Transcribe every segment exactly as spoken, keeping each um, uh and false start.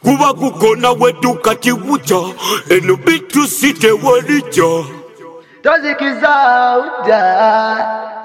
kuba kukona weduka kiwuja eno bitu site walija tozikiza uja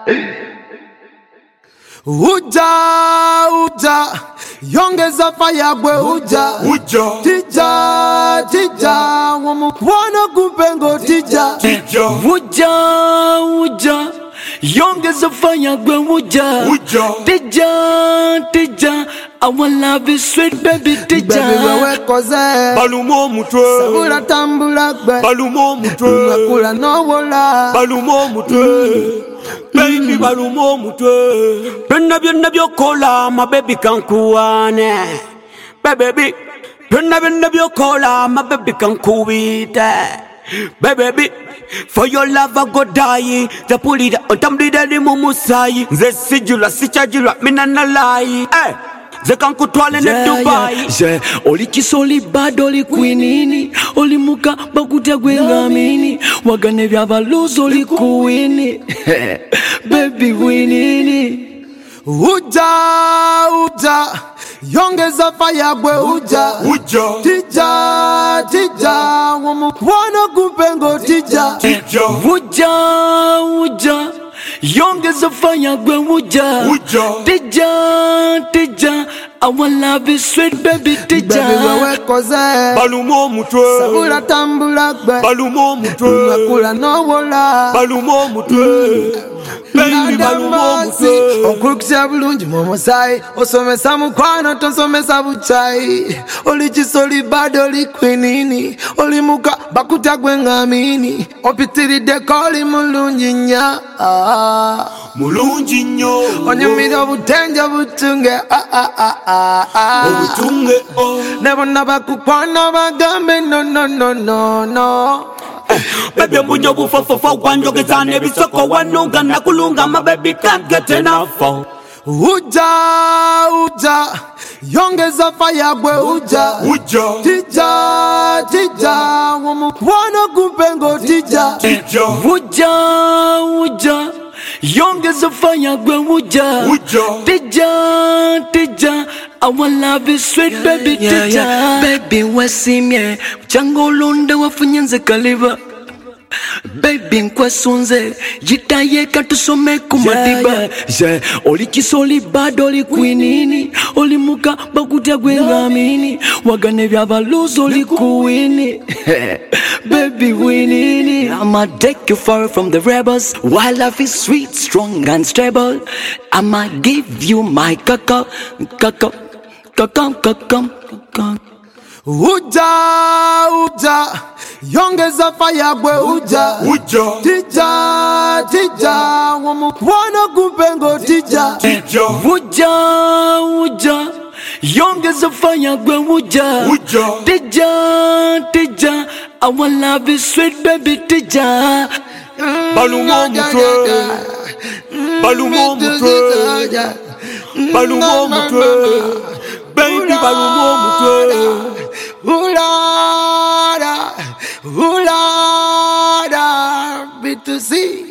uja uja yongeza faya gwe uja uja tija tija womukwano kumpengo tija tija uja uja yongeza faya gwe uja uja tija tija our love is sweet baby tija baby wewe koze balumo mutwe sabula tambula gwe balumo mutwe kula nowola balumo mutwe baby balumo mutwe byonna byonna byokola my baby kankuwane baby byonna byonna byokola my baby kankubite baby for your love I go die the pulida otambida ni mumusai nze sijula sichajula mina nalai eh zekankutwale ne Dubai je oli kisoli bado oli kwinini oli muka bakutya gwengamini wagane byabaluzo oli kuwini baby winini uja uja yongeza faya gwe uja uja tija tija womukwano kumpengo tija tija uja uja yongeza faya gwe uja uja tija tija our love is sweet baby tija baby wewe koze balumo mutwe sabula tambula gwe balumo mutwe kula nowola balumo mutwe baby balumo mutwe okurukisya bulungi mu musayi osomesa mukwano tosomesa buchayi oli kisoli bado oli kwinini oli muka bakutya gwengamini opitiridde koli mulungi nya mulungi nnyo onyumira obutenje butunge obutunge ne bonna bakukwana bagambe no no no no no baby mbunyo bufofofa wanjogeza n'ebisoko wanunga nakulunga my baby can't get enough uja uja yongeza faya gwe uja uja tija tija womukwano kumpengo tija tija uja uja yongeza faya gwe uja uja tija tija our love is sweet baby tija baby wasimye changolonde wafunyenze kaliba baby nkwasunze jitaye katusome kumadiba je oli kisoli bado oli kwinini oli muka bakutya gwengamini wagane byabaluzo oli kuwini baby winini I'ma take you far from the rebels while life is sweet strong and stable I'ma give you my kaka kaka kaka kaka kaka uja uja yongeza faya gwe uja uja tija tija womukwano kumpengo tija tija uja uja yongeza faya gwe uja uja tija tija our love is sweet baby tija balumo mutwe balumo mutwe balumo mutwe baby balumo mutwe ulada ulada bitusi